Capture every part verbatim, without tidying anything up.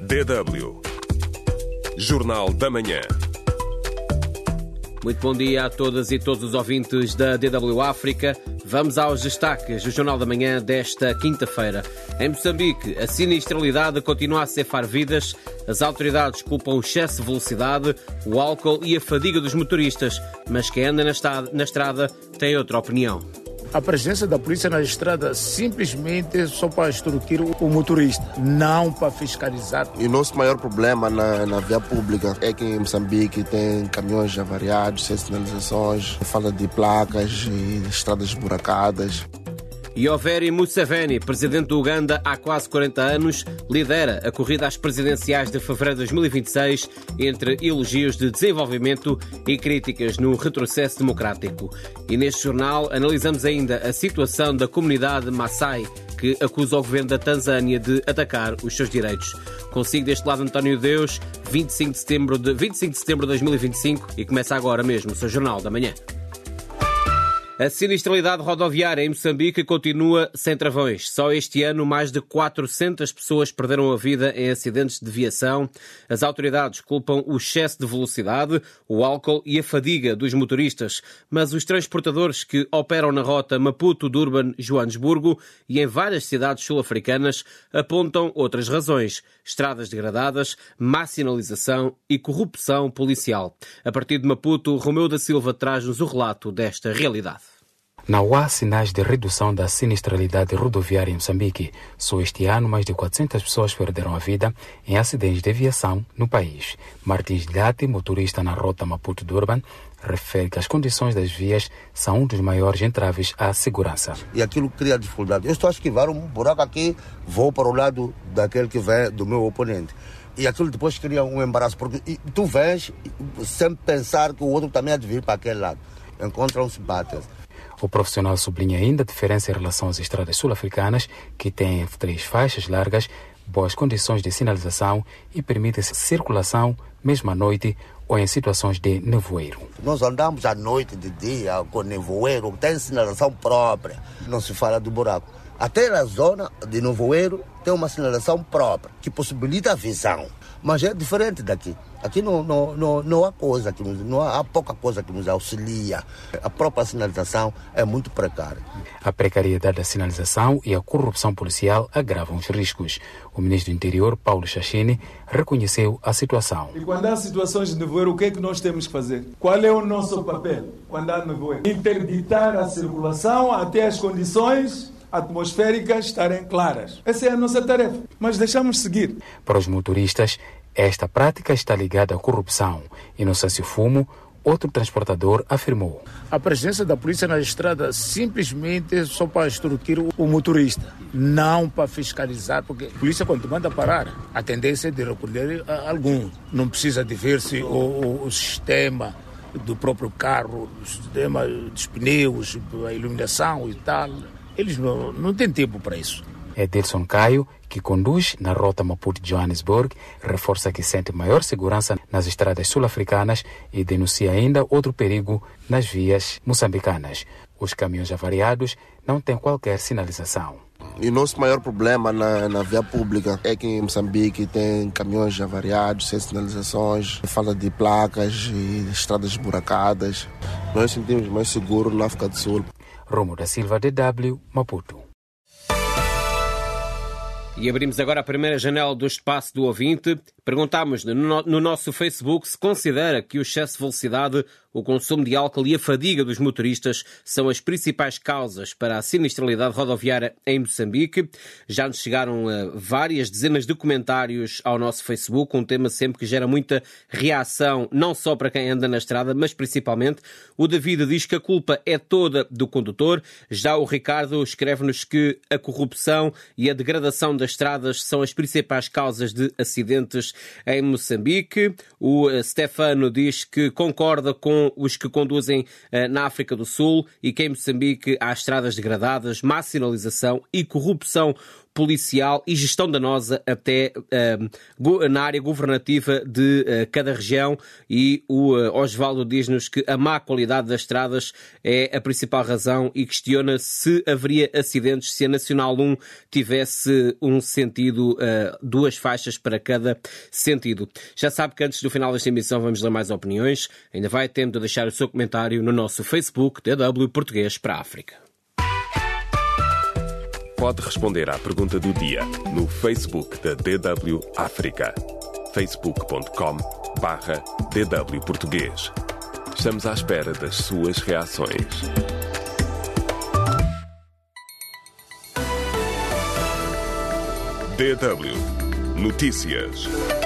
D W Jornal da Manhã. Muito bom dia a todas e todos os ouvintes da D W África. Vamos aos destaques do Jornal da Manhã desta quinta-feira. Em Moçambique, a sinistralidade continua a ceifar vidas. As autoridades culpam o excesso de velocidade, o álcool e a fadiga dos motoristas, mas quem anda na estrada, na estrada tem outra opinião. A presença da polícia na estrada simplesmente só para extorquir o motorista, não para fiscalizar. E o nosso maior problema na, na via pública é que em Moçambique tem caminhões avariados, sem sinalizações, falta de placas e estradas esburacadas. Yoweri Museveni, presidente do Uganda há quase quarenta anos, lidera a corrida às presidenciais de fevereiro de dois mil e vinte e seis entre elogios de desenvolvimento e críticas no retrocesso democrático. E neste jornal analisamos ainda a situação da comunidade Maasai, que acusa o governo da Tanzânia de atacar os seus direitos. Consigo deste lado António Deus, vinte e cinco de setembro de, vinte e cinco de setembro de dois mil e vinte e cinco, e começa agora mesmo o seu Jornal da Manhã. A sinistralidade rodoviária em Moçambique continua sem travões. Só este ano, mais de quatrocentas pessoas perderam a vida em acidentes de viação. As autoridades culpam o excesso de velocidade, o álcool e a fadiga dos motoristas. Mas os transportadores que operam na rota Maputo-Durban-Joanesburgo e em várias cidades sul-africanas apontam outras razões: estradas degradadas, má sinalização e corrupção policial. A partir de Maputo, Romeu da Silva traz-nos o relato desta realidade. Não há sinais de redução da sinistralidade rodoviária em Moçambique. Só este ano, mais de quatrocentas pessoas perderam a vida em acidentes de aviação no país. Martins Lhate, motorista na rota Maputo-Durban, refere que as condições das vias são um dos maiores entraves à segurança. E aquilo cria dificuldade. Eu estou a esquivar um buraco aqui, vou para o lado daquele que vem do meu oponente. E aquilo depois cria um embaraço, porque tu vens sem pensar que o outro também há de vir para aquele lado. Encontram-se, batem. O profissional sublinha ainda a diferença em relação às estradas sul-africanas, que têm três faixas largas, boas condições de sinalização e permite-se circulação mesmo à noite ou em situações de nevoeiro. Nós andamos à noite, de dia, com nevoeiro, tem sinalização própria, não se fala do buraco. Até na zona de nevoeiro tem uma sinalização própria, que possibilita a visão. Mas é diferente daqui. Aqui não, não, não, não há coisa, que nos, não há, há pouca coisa que nos auxilia. A própria sinalização é muito precária. A precariedade da sinalização e a corrupção policial agravam os riscos. O ministro do Interior, Paulo Chachine, reconheceu a situação. E quando há situações de nevoeiro, o que é que nós temos que fazer? Qual é o nosso papel quando há nevoeiro? Interditar a circulação até as condições atmosféricas estarem claras. Essa é a nossa tarefa, mas deixamos seguir. Para os motoristas, esta prática está ligada à corrupção. Inocêncio Fumo, outro transportador, afirmou: A presença da polícia na estrada simplesmente só para extorquir o motorista, não para fiscalizar, porque a polícia, quando manda parar, a tendência é de recolher algum. Não precisa de ver-se o, o, o sistema do próprio carro, o sistema dos pneus, a iluminação e tal. Eles não, não têm tempo para isso. Edilson Caio, que conduz na rota Maputo-Joanesburgo, reforça que sente maior segurança nas estradas sul-africanas e denuncia ainda outro perigo nas vias moçambicanas. Os caminhões avariados não têm qualquer sinalização. E o nosso maior problema na, na via pública é que em Moçambique tem caminhões avariados, sem sinalizações, falta de placas e estradas esburacadas. Nós sentimos mais seguro na África do Sul. Romeu da Silva, D W, Maputo. E abrimos agora a primeira janela do espaço do ouvinte. Perguntámos no, no nosso Facebook se considera que o excesso de velocidade, o consumo de álcool e a fadiga dos motoristas são as principais causas para a sinistralidade rodoviária em Moçambique. Já nos chegaram uh, várias dezenas de comentários ao nosso Facebook, um tema sempre que gera muita reação, não só para quem anda na estrada, mas principalmente. O David diz que a culpa é toda do condutor. Já o Ricardo escreve-nos que a corrupção e a degradação das estradas são as principais causas de acidentes em Moçambique. O Stefano diz que concorda com os que conduzem na África do Sul e que em Moçambique há estradas degradadas, má sinalização e corrupção policial e gestão danosa até uh, na área governativa de uh, cada região, e o uh, Osvaldo diz-nos que a má qualidade das estradas é a principal razão e questiona se haveria acidentes se a Nacional um tivesse um sentido, uh, duas faixas para cada sentido. Já sabe que antes do final desta emissão vamos ler mais opiniões. Ainda vai tempo de deixar o seu comentário no nosso Facebook D W Português para a África. Pode responder à pergunta do dia no Facebook da D W África. facebook ponto com barra D W Português. Estamos à espera das suas reações. D W Notícias.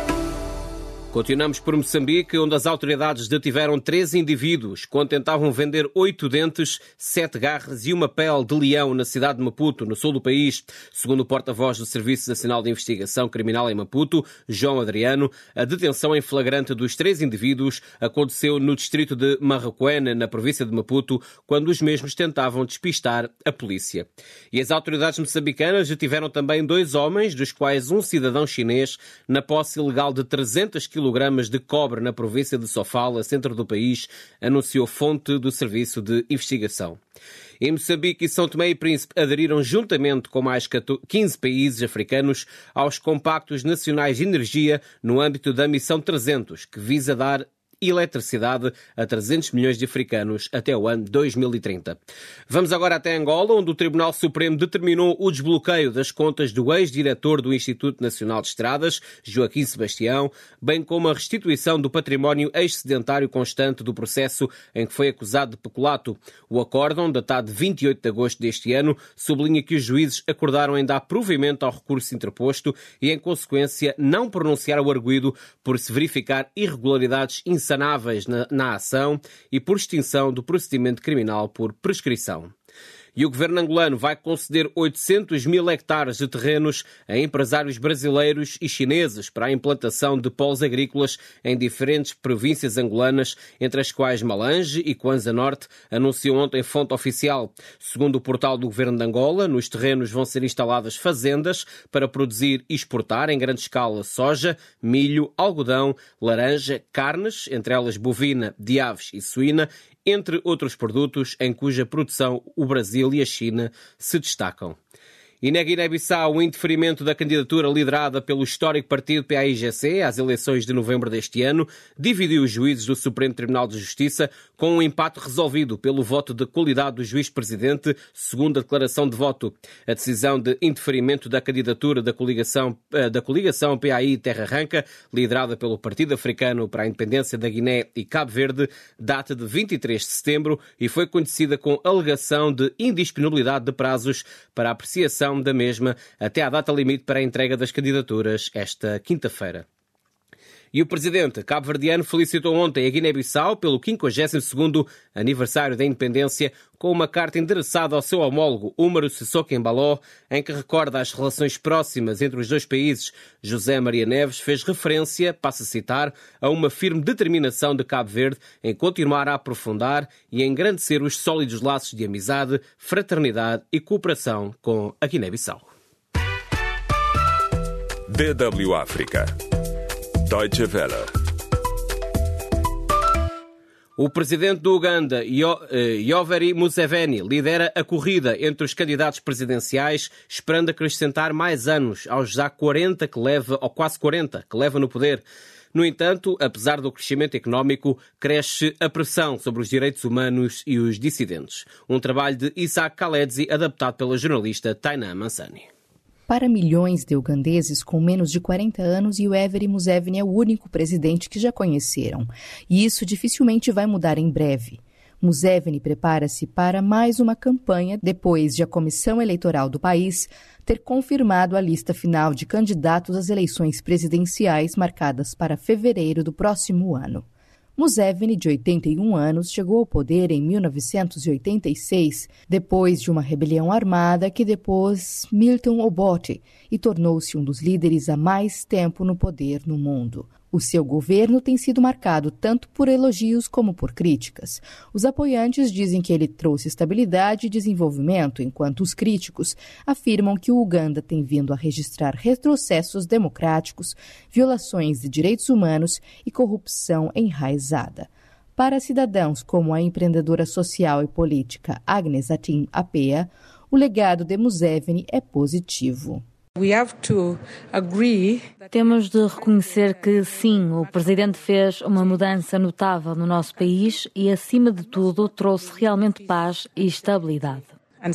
Continuamos por Moçambique, onde as autoridades detiveram três indivíduos quando tentavam vender oito dentes, sete garras e uma pele de leão na cidade de Maputo, no sul do país. Segundo o porta-voz do Serviço Nacional de Investigação Criminal em Maputo, João Adriano, a detenção em flagrante dos três indivíduos aconteceu no distrito de Marraquena, na província de Maputo, quando os mesmos tentavam despistar a polícia. E as autoridades moçambicanas detiveram também dois homens, dos quais um cidadão chinês, na posse ilegal de trezentos quilogramas de cobre na província de Sofala, centro do país, anunciou fonte do Serviço de Investigação. Em Moçambique e São Tomé e Príncipe aderiram juntamente com mais quinze países africanos aos Compactos Nacionais de Energia no âmbito da Missão trezentos, que visa dar eletricidade a trezentos milhões de africanos até o ano dois mil e trinta. Vamos agora até Angola, onde o Tribunal Supremo determinou o desbloqueio das contas do ex-diretor do Instituto Nacional de Estradas, Joaquim Sebastião, bem como a restituição do património excedentário constante do processo em que foi acusado de peculato. O acórdão, datado de vinte e oito de agosto deste ano, sublinha que os juízes acordaram em dar provimento ao recurso interposto e, em consequência, não pronunciar o arguido por se verificar irregularidades insanáveis Na, na ação e por extinção do procedimento criminal por prescrição. E o governo angolano vai conceder oitocentos mil hectares de terrenos a empresários brasileiros e chineses para a implantação de polos agrícolas em diferentes províncias angolanas, entre as quais Malange e Kwanza Norte, anunciou ontem fonte oficial. Segundo o portal do governo de Angola, nos terrenos vão ser instaladas fazendas para produzir e exportar em grande escala soja, milho, algodão, laranja, carnes, entre elas bovina, de aves e suína, entre outros produtos em cuja produção o Brasil e a China se destacam. E na Guiné-Bissau, o indeferimento da candidatura liderada pelo histórico partido P A I G C às eleições de novembro deste ano dividiu os juízes do Supremo Tribunal de Justiça com um empate resolvido pelo voto de qualidade do juiz-presidente, segundo a declaração de voto. A decisão de indeferimento da candidatura da coligação, da coligação P A I Terra Arranca, liderada pelo Partido Africano para a Independência da Guiné e Cabo Verde, data de vinte e três de setembro e foi conhecida com alegação de indisponibilidade de prazos para a apreciação da mesma até à data limite para a entrega das candidaturas esta quinta-feira. E o presidente cabo-verdiano felicitou ontem a Guiné-Bissau pelo quinquagésimo segundo aniversário da independência com uma carta endereçada ao seu homólogo Umaru Sissoko Embaló, em que recorda as relações próximas entre os dois países. José Maria Neves fez referência, passo a citar, a uma firme determinação de Cabo Verde em continuar a aprofundar e a engrandecer os sólidos laços de amizade, fraternidade e cooperação com a Guiné-Bissau. D W África. Deutsche Welle. O presidente do Uganda, Yoweri Museveni, lidera a corrida entre os candidatos presidenciais, esperando acrescentar mais anos aos já quarenta que leva, ou quase quarenta, que leva no poder. No entanto, apesar do crescimento económico, cresce a pressão sobre os direitos humanos e os dissidentes. Um trabalho de Isaac Kaledzi, adaptado pela jornalista Tainá Mansani. Para milhões de ugandeses com menos de quarenta anos, Yoweri Museveni é o único presidente que já conheceram. E isso dificilmente vai mudar em breve. Museveni prepara-se para mais uma campanha depois de a Comissão Eleitoral do país ter confirmado a lista final de candidatos às eleições presidenciais marcadas para fevereiro do próximo ano. Museveni, de oitenta e um anos, chegou ao poder em mil novecentos e oitenta e seis, depois de uma rebelião armada que depôs Milton Obote e tornou-se um dos líderes há mais tempo no poder no mundo. O seu governo tem sido marcado tanto por elogios como por críticas. Os apoiantes dizem que ele trouxe estabilidade e desenvolvimento, enquanto os críticos afirmam que o Uganda tem vindo a registrar retrocessos democráticos, violações de direitos humanos e corrupção enraizada. Para cidadãos como a empreendedora social e política Agnes Atim Apea, o legado de Museveni é positivo. Temos de reconhecer que, sim, o presidente fez uma mudança notável no nosso país e, acima de tudo, trouxe realmente paz e estabilidade.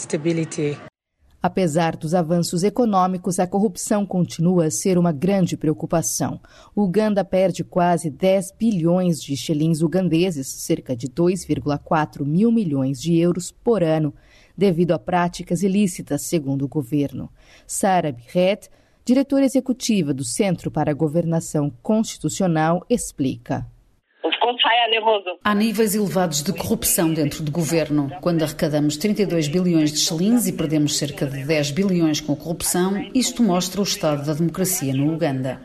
Apesar dos avanços econômicos, a corrupção continua a ser uma grande preocupação. O Uganda perde quase dez bilhões de shillings ugandeses, cerca de dois vírgula quatro mil milhões de euros por ano, devido a práticas ilícitas, segundo o governo. Sara Birret, diretora executiva do Centro para a Governação Constitucional, explica. Há níveis elevados de corrupção dentro do governo. Quando arrecadamos trinta e dois bilhões de shillings e perdemos cerca de dez bilhões com a corrupção, isto mostra o estado da democracia no Uganda.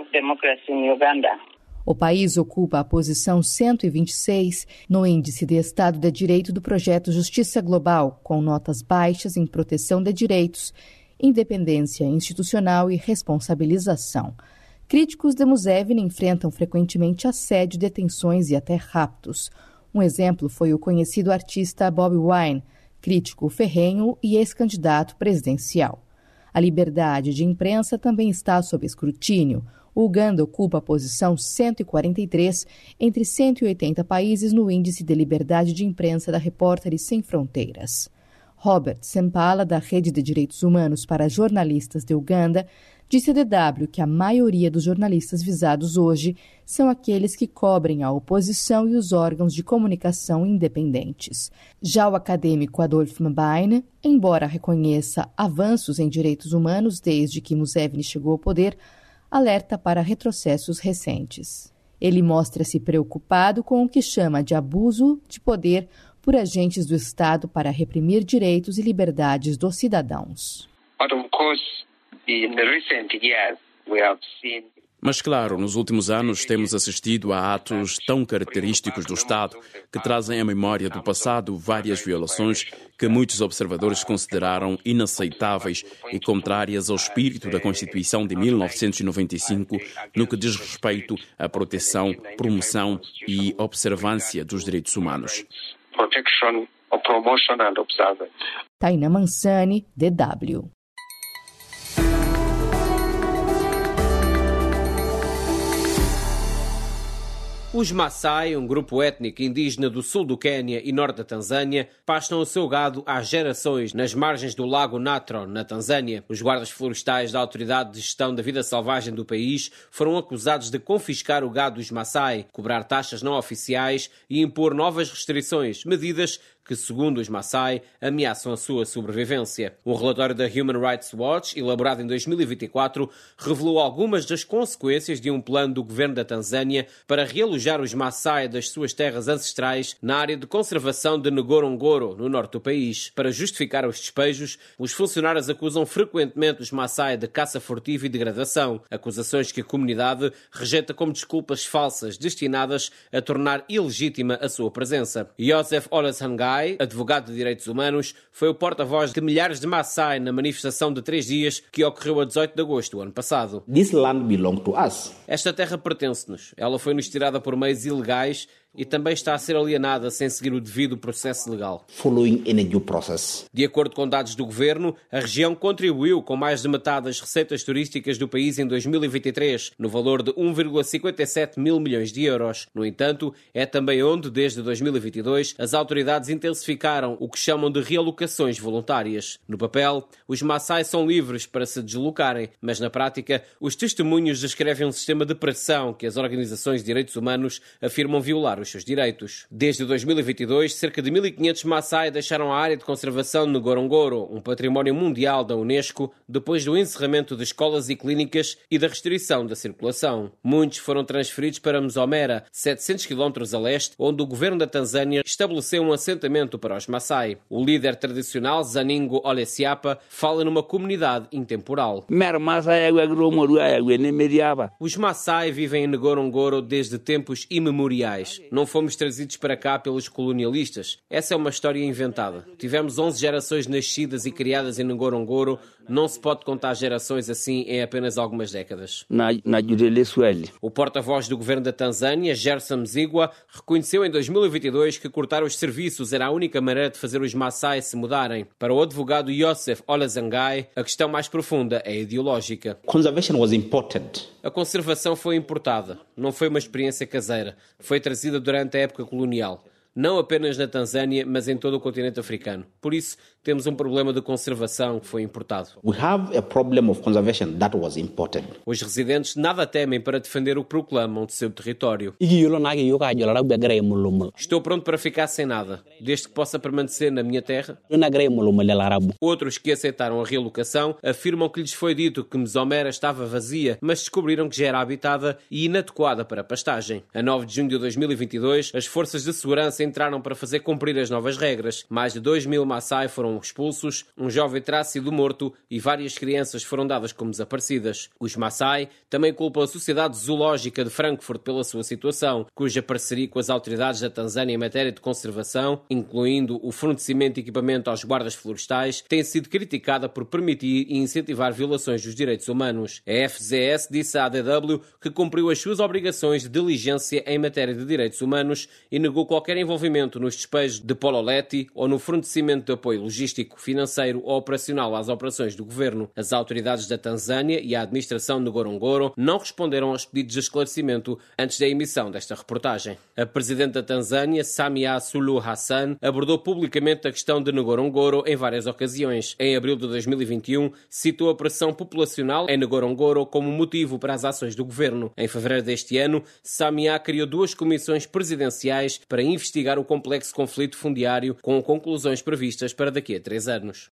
O país ocupa a posição cento e vinte e seis no Índice de Estado de Direito do projeto Justiça Global, com notas baixas em proteção de direitos, independência institucional e responsabilização. Críticos de Museveni enfrentam frequentemente assédio, detenções e até raptos. Um exemplo foi o conhecido artista Bobi Wine, crítico ferrenho e ex-candidato presidencial. A liberdade de imprensa também está sob escrutínio. O Uganda ocupa a posição cento e quarenta e três entre cento e oitenta países no Índice de Liberdade de Imprensa da Repórteres Sem Fronteiras. Robert Sempala, da Rede de Direitos Humanos para Jornalistas de Uganda, disse à D W que a maioria dos jornalistas visados hoje são aqueles que cobrem a oposição e os órgãos de comunicação independentes. Já o acadêmico Adolf Mbaine, embora reconheça avanços em direitos humanos desde que Museveni chegou ao poder, alerta para retrocessos recentes. Ele mostra-se preocupado com o que chama de abuso de poder por agentes do Estado para reprimir direitos e liberdades dos cidadãos. But of course, in the recent years, we have seen Mas, claro, nos últimos anos temos assistido a atos tão característicos do Estado que trazem à memória do passado várias violações que muitos observadores consideraram inaceitáveis e contrárias ao espírito da Constituição de mil novecentos e noventa e cinco no que diz respeito à proteção, promoção e observância dos direitos humanos. protection or promotion and observance. Taina Mansani, D W. Os Maasai, um grupo étnico indígena do sul do Quênia e norte da Tanzânia, pastam o seu gado há gerações nas margens do lago Natron, na Tanzânia. Os guardas florestais da Autoridade de Gestão da Vida Selvagem do país foram acusados de confiscar o gado dos Maasai, cobrar taxas não oficiais e impor novas restrições, medidas que, segundo os Maasai, ameaçam a sua sobrevivência. Um relatório da Human Rights Watch, elaborado em dois mil e vinte e quatro, revelou algumas das consequências de um plano do governo da Tanzânia para realojar os Maasai das suas terras ancestrais na área de conservação de Ngorongoro, no norte do país. Para justificar os despejos, os funcionários acusam frequentemente os Maasai de caça furtiva e degradação, acusações que a comunidade rejeita como desculpas falsas destinadas a tornar ilegítima a sua presença. Joseph Olesangai, advogado de direitos humanos, foi o porta-voz de milhares de Maasai na manifestação de três dias que ocorreu a dezoito de agosto do ano passado. This land belongs to us. Esta terra pertence-nos. Ela foi-nos tirada por meios ilegais e também está a ser alienada sem seguir o devido processo legal. Following in a due process. De acordo com dados do governo, a região contribuiu com mais de metade das receitas turísticas do país em dois mil e vinte e três, no valor de um vírgula cinquenta e sete mil milhões de euros. No entanto, é também onde, desde dois mil e vinte e dois, as autoridades intensificaram o que chamam de realocações voluntárias. No papel, os Maasai são livres para se deslocarem, mas na prática, os testemunhos descrevem um sistema de pressão que as organizações de direitos humanos afirmam violar os os seus direitos. Desde dois mil e vinte e dois, cerca de mil e quinhentos Maasai deixaram a área de conservação de Ngorongoro, um património mundial da Unesco, depois do encerramento de escolas e clínicas e da restrição da circulação. Muitos foram transferidos para Mzomera, setecentos quilómetros a leste, onde o governo da Tanzânia estabeleceu um assentamento para os Maasai. O líder tradicional, Zaningo Olesiapa, fala numa comunidade intemporal. Os Maasai vivem em Ngorongoro desde tempos imemoriais. Não fomos trazidos para cá pelos colonialistas. Essa é uma história inventada. Tivemos onze gerações nascidas e criadas em Ngorongoro. Não se pode contar gerações assim em apenas algumas décadas. O porta-voz do governo da Tanzânia, Gerson Mzigwa, reconheceu em dois mil e vinte e dois que cortar os serviços era a única maneira de fazer os Maasai se mudarem. Para o advogado Joseph Olazangai, a questão mais profunda é ideológica. Conservation was imported. A conservação foi importada. Não foi uma experiência caseira. Foi trazida durante a época colonial. Não apenas na Tanzânia, mas em todo o continente africano. Por isso, temos um problema de conservação que foi importado. We have a problem of conservation that was imported. Os residentes nada temem para defender o que proclamam de seu território. Estou pronto para ficar sem nada, desde que possa permanecer na minha terra. Outros que aceitaram a realocação afirmam que lhes foi dito que Mzomera estava vazia, mas descobriram que já era habitada e inadequada para pastagem. A nove de junho de dois mil e vinte e dois, as forças de segurança entraram para fazer cumprir as novas regras. Mais de dois mil Maasai foram expulsos, um jovem terá sido morto e várias crianças foram dadas como desaparecidas. Os Maasai também culpam a Sociedade Zoológica de Frankfurt pela sua situação, cuja parceria com as autoridades da Tanzânia em matéria de conservação, incluindo o fornecimento de equipamento aos guardas florestais, tem sido criticada por permitir e incentivar violações dos direitos humanos. A F Z S disse à D W que cumpriu as suas obrigações de diligência em matéria de direitos humanos e negou qualquer envolvimento nos despejos de Pololeti ou no fornecimento de apoio logístico, financeiro ou operacional às operações do governo. As autoridades da Tanzânia e a administração de Ngorongoro não responderam aos pedidos de esclarecimento antes da emissão desta reportagem. A presidente da Tanzânia, Samia Suluhu Hassan, abordou publicamente a questão de Ngorongoro em várias ocasiões. Em abril de dois mil e vinte e um, citou a pressão populacional em Ngorongoro como motivo para as ações do governo. Em fevereiro deste ano, Samia criou duas comissões presidenciais para investigar o complexo conflito fundiário, com conclusões previstas para daqui a três anos.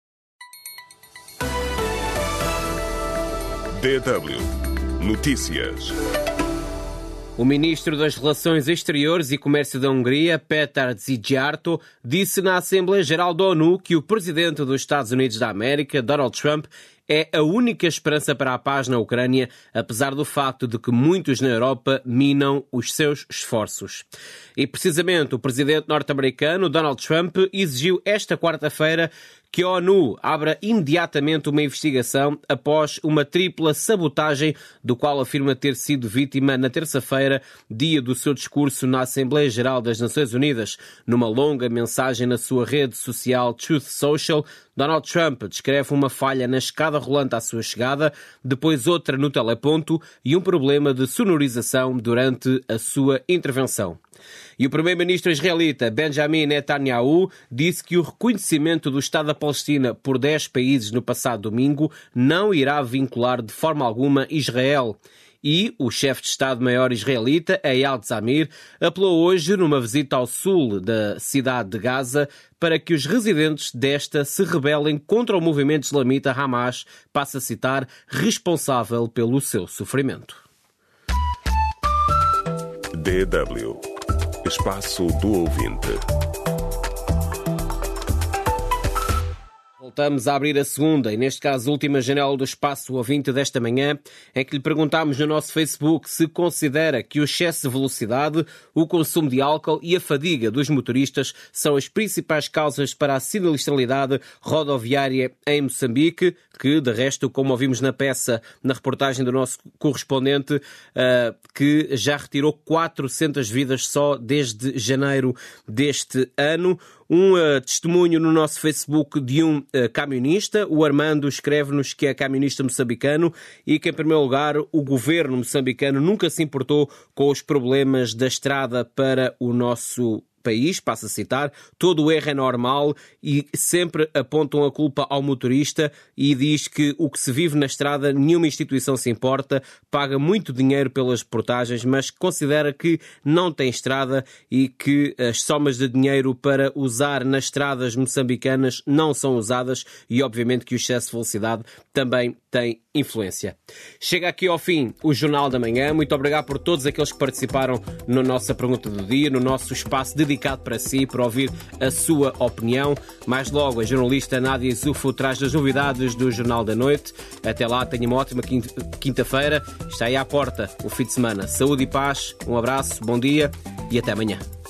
D W Notícias. O ministro das Relações Exteriores e Comércio da Hungria, Péter Szijjártó, disse na Assembleia Geral da ONU que o presidente dos Estados Unidos da América, Donald Trump, é a única esperança para a paz na Ucrânia, apesar do facto de que muitos na Europa minam os seus esforços. E precisamente o presidente norte-americano, Donald Trump, exigiu esta quarta-feira que a ONU abra imediatamente uma investigação após uma tripla sabotagem do qual afirma ter sido vítima na terça-feira, dia do seu discurso na Assembleia Geral das Nações Unidas. Numa longa mensagem na sua rede social Truth Social, Donald Trump descreve uma falha na escada rolante à sua chegada, depois outra no teleponto e um problema de sonorização durante a sua intervenção. E o primeiro-ministro israelita Benjamin Netanyahu disse que o reconhecimento do Estado da Palestina por dez países no passado domingo não irá vincular de forma alguma Israel. E o chefe de Estado-Maior israelita, Eyal Zamir, apelou hoje, numa visita ao sul da cidade de Gaza, para que os residentes desta se rebelem contra o movimento islamita Hamas, passa a citar, responsável pelo seu sofrimento. D W Espaço do Ouvinte. Voltamos a abrir a segunda, e neste caso a última janela do Espaço Ouvinte desta manhã, em que lhe perguntámos no nosso Facebook se considera que o excesso de velocidade, o consumo de álcool e a fadiga dos motoristas são as principais causas para a sinistralidade rodoviária em Moçambique, que, de resto, como ouvimos na peça, na reportagem do nosso correspondente, uh, que já retirou quatrocentas vidas só desde janeiro deste ano. Um uh, testemunho no nosso Facebook de um uh, camionista. O Armando escreve-nos que é camionista moçambicano e que, em primeiro lugar, o governo moçambicano nunca se importou com os problemas da estrada para o nosso país, passo a citar, todo o erro é normal e sempre apontam a culpa ao motorista e diz que o que se vive na estrada, nenhuma instituição se importa, paga muito dinheiro pelas portagens, mas considera que não tem estrada e que as somas de dinheiro para usar nas estradas moçambicanas não são usadas e, obviamente, que o excesso de velocidade também tem influência. Chega aqui ao fim o Jornal da Manhã. Muito obrigado por todos aqueles que participaram na nossa pergunta do dia, no nosso espaço dedicado para si, para ouvir a sua opinião. Mais logo, a jornalista Nádia Isufo traz as novidades do Jornal da Noite. Até lá, tenha uma ótima quinta-feira. Está aí à porta o fim de semana. Saúde e paz, um abraço, bom dia e até amanhã.